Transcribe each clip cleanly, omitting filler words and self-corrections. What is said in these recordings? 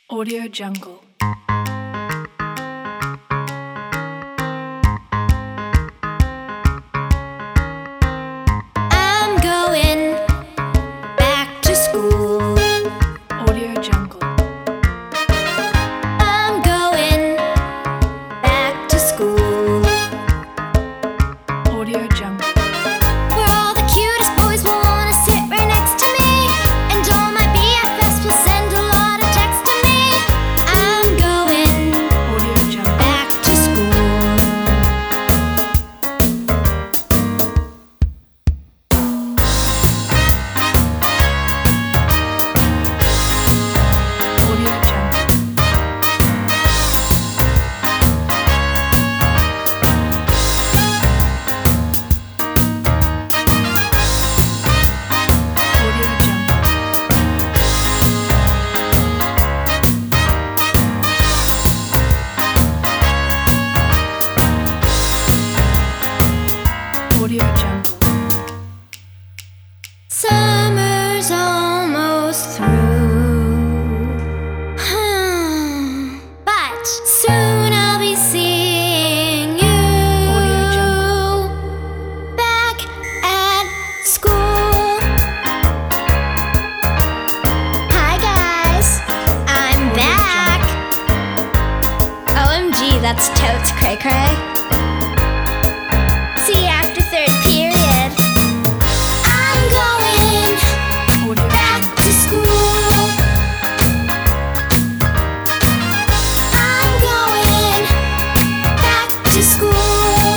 Audio Jungle. I'm going back to school. Audio Jungle. I'm going back to school. Audio Jungle. Where all the cutest boys will wanna sit right next to me, and all my BFFs will send a lot of texts to me. I'm going Audio Jungle. back to school. Audio Jungle. Audio Jungle. Audio Jungle. Summer's almost through, but soon I'll be seeing Audio you back at school. Hi guys, I'm back. OMG, that's totes cray cray. See you after third period. I'm going Audio back Jungle. to school. I'm going back to school.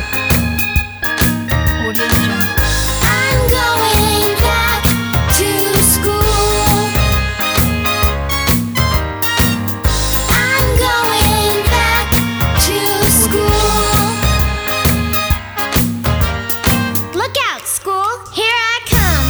Audio Jungle. I'm going back to school. I'm going back to school. Look out, school, here I come.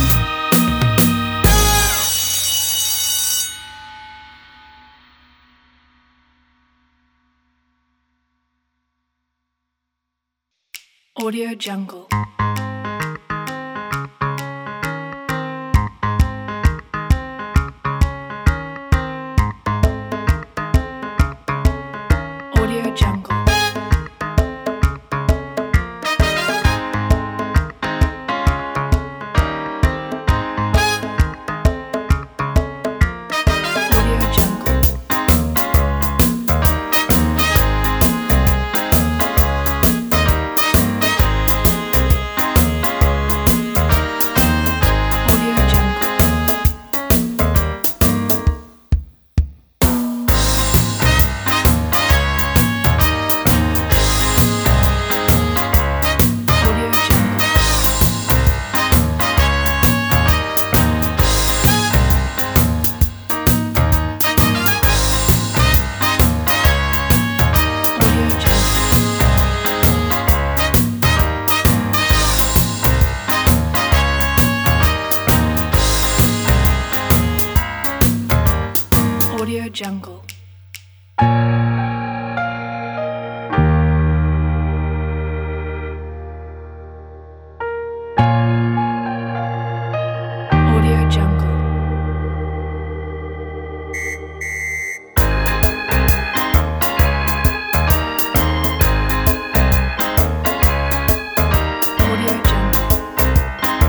Audio Jungle. Audio Jungle. Audio Jungle. Audio Jungle. Audio Jungle. Audio Jungle. Audio Jungle. Audio Jungle. Audio Jungle.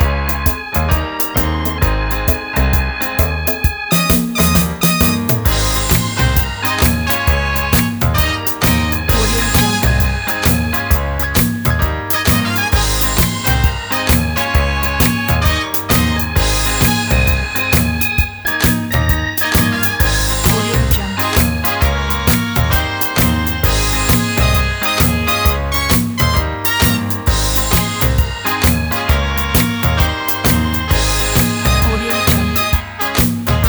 Audio Jungle. Audio Jungle. Audio Jungle.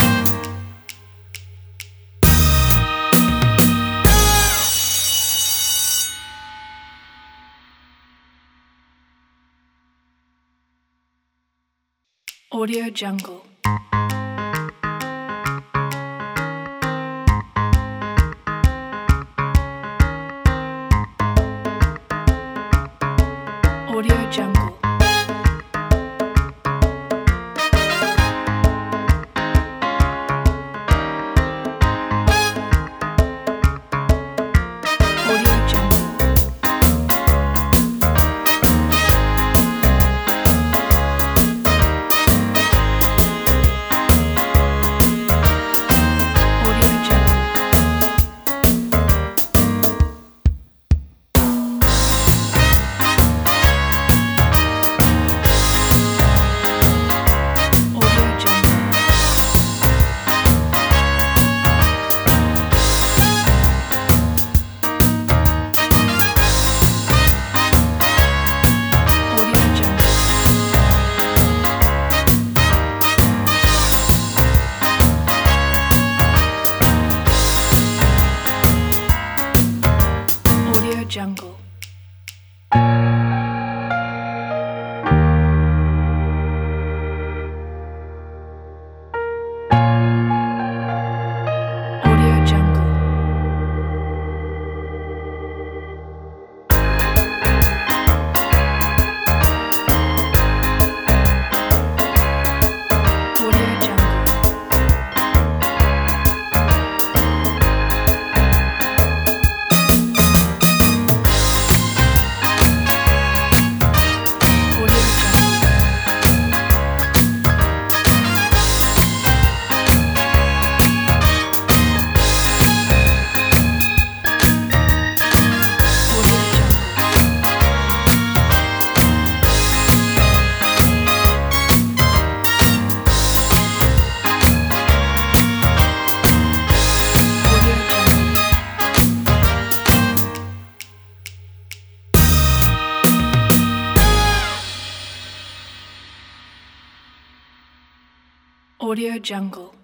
Audio Jungle. Audio Jungle. Audio Jungle.